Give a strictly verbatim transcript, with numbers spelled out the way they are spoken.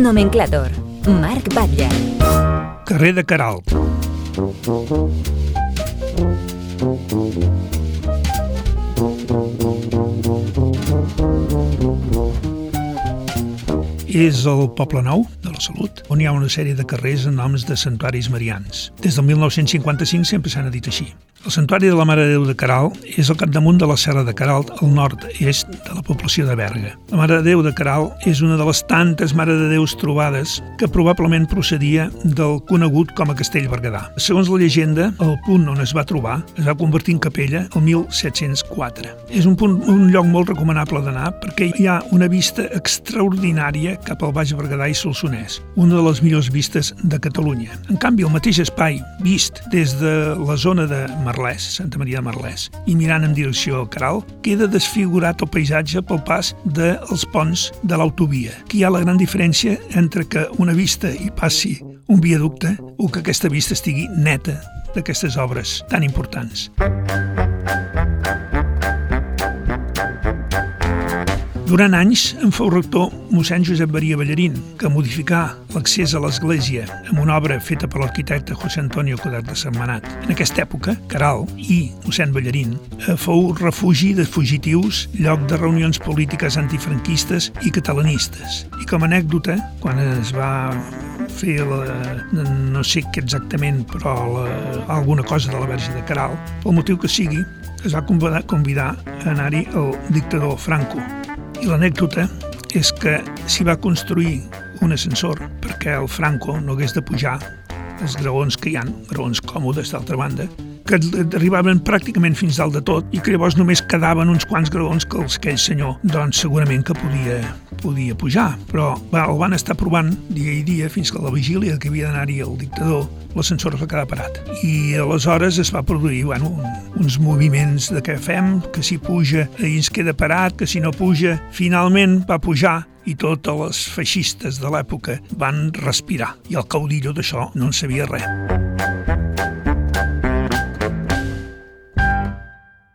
Nomenclàtor. Marc Batlle. Carrer de Queralt. És el Poble Nou de la Salut, on hi ha una sèrie de carrers amb noms de santuaris marians. Des del mil nou-cents cinquanta-cinc sempre s'han dit així. El Santuari de la Mare de Déu de Queralt és al capdamunt de la Serra de Queralt, al nord-est de la població de Berga. La Mare de Déu de Queralt és una de les tantes Mare de Déus trobades que probablement procedia del conegut com a Castell Berguedà. Segons la llegenda, el punt on es va trobar es va convertir en capella el mil set-cents quatre. És un, punt, un lloc molt recomanable d'anar perquè hi ha una vista extraordinària cap al Baix Berguedà i Solsonès, una de les millors vistes de Catalunya. En canvi, el mateix espai, vist des de la zona de Merlès, Santa Maria de Merlès, i mirant en direcció a Queralt, queda desfigurat el paisatge pel pas dels ponts de l'autovia. Aquí hi ha la gran diferència entre que una vista hi passi un viaducte o que aquesta vista estigui neta d'aquestes obres tan importants. Durant anys en fou rector mossèn Josep Maria Ballarín, que modificà l'accés a l'església amb una obra feta per l'arquitecte José Antonio Codat de Sentmenat. En aquesta època, Queralt i mossèn Ballarín fou refugi de fugitius, lloc de reunions polítiques antifranquistes i catalanistes. I com a anècdota, quan es va fer la, no sé què exactament, però la, alguna cosa de la Verge de Queralt, pel motiu que sigui, es va convidar, convidar a anar-hi el dictador Franco. I l'anècdota és que s'hi va construir un ascensor perquè el Franco no hagués de pujar els graons que hi ha, graons còmodes d'altra banda, que arribaven pràcticament fins dalt de tot i que llavors només quedaven uns quants graons que els aquell senyor doncs segurament que podia, podia pujar. Però va, el van estar provant dia i dia fins que a la vigília que havia d'anar-hi el dictador l'ascensor es va quedar parat. I aleshores es va produir bueno, uns moviments de què fem, que si puja i ens queda parat, que si no puja, finalment va pujar i totes les feixistes de l'època van respirar. I el caudillo d'això no en sabia res.